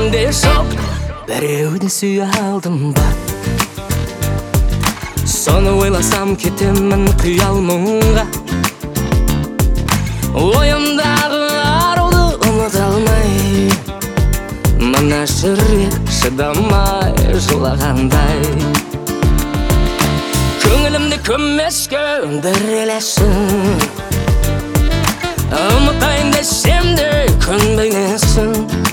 менде жоқ. Біреуді сүйе алдым ба, соны ойласам кетемін қиял мұңға. Ойымдағы аруды ұмыта алмай, мына жүрек шыдамай жылағандай. Көңілімді көмеске өндірелесің, ұмытайын десем де көнбейсің.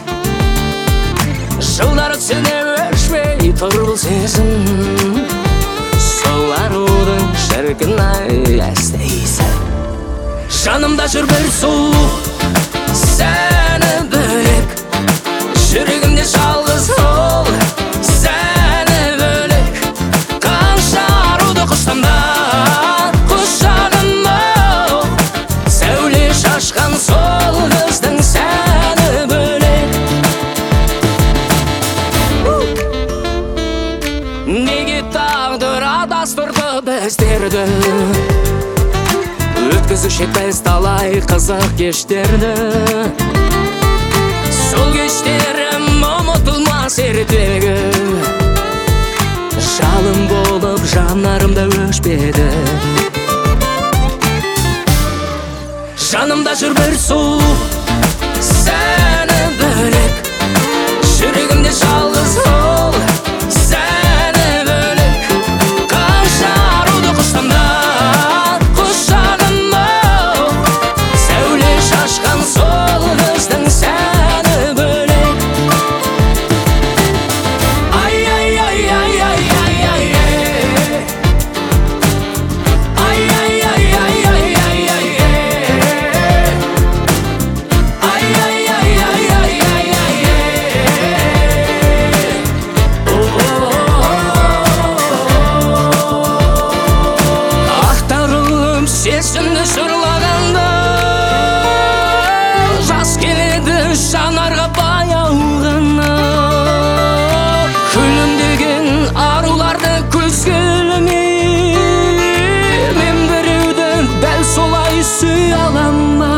Жылдар өтсе де өшпей тұр бұл сезім, сол арудың шіркін-ай әстейсің. Жанымда жүр бір сұлу, сәні бөлек, жүрегімде жалғыз ол, сәні бөлек. Қанша аруды құштам да құшағым ол, сәуле шашқан сол қыздың сәні бөлек. Неге тағдыр адастырды біздерді, өткізуші біз талай қызық кештерді. Сол кештерім ұмытылмас ертегі, жалын болып жанарымда өшпеді. Жанымда жүр бір сұлу, сәні бөлек, жүрегімде жалғыз ол, сәні бөлек. Қанша аруды құштам да құшағым ол, сәуле шашқан сол қыздың сәні бөлек. Ай, ай, ай, ай, ай, ай, ай, ай, ай, ай, ай, ай, ай, ай, ай, сезімді жырлағанда жас келеді жанарға баяу ғана. Күлімдеген аруларды көзге ілмей, мен біреуді дәл солай сүй алам ба.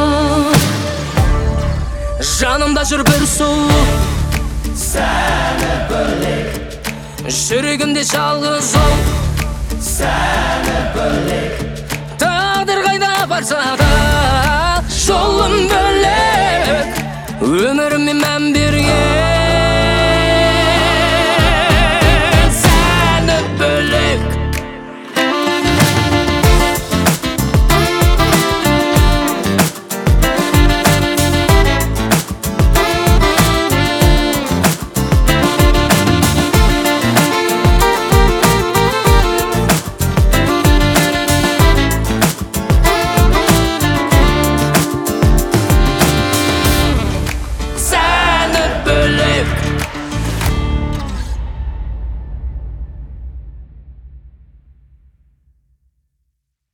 Жанымда жүр бір сұлу, сәні бөлек, жүрегімде жалғыз ол, сәні бөлек. Тағдыр қайда барса да жолым бөлек, өміріме мән берген